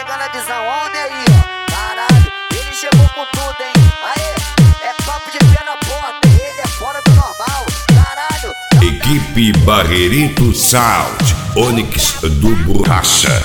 pegando a visão, olha aí, ó. Caralho, ele chegou com tudo, hein. Aê, é papo de pé na porta, ele é fora do normal. Caralho. Equipe Barreirito Sound, Onyx do Borracha.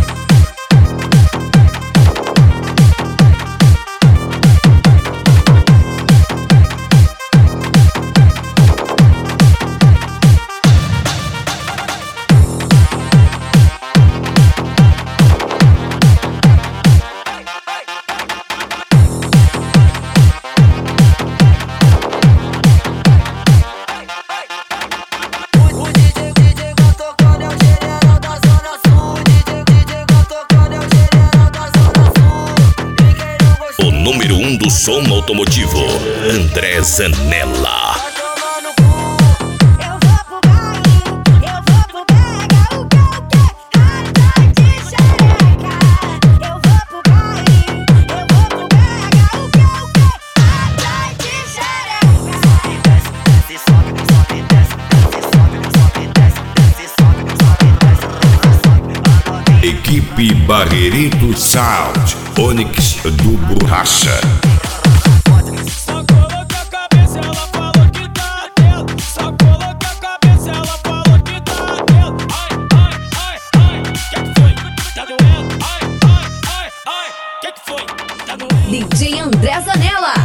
O número 1 do som automotivo, André Zanella. Equipe Barreirito Sound, Onyx do Borracha. Só coloca a cabeça, ela falou que tá atento. Só coloca a cabeça, ela falou que tá atento. Ai, que foi? Tá doendo? Ai, que foi? Tá doendo? DJ André Zanella.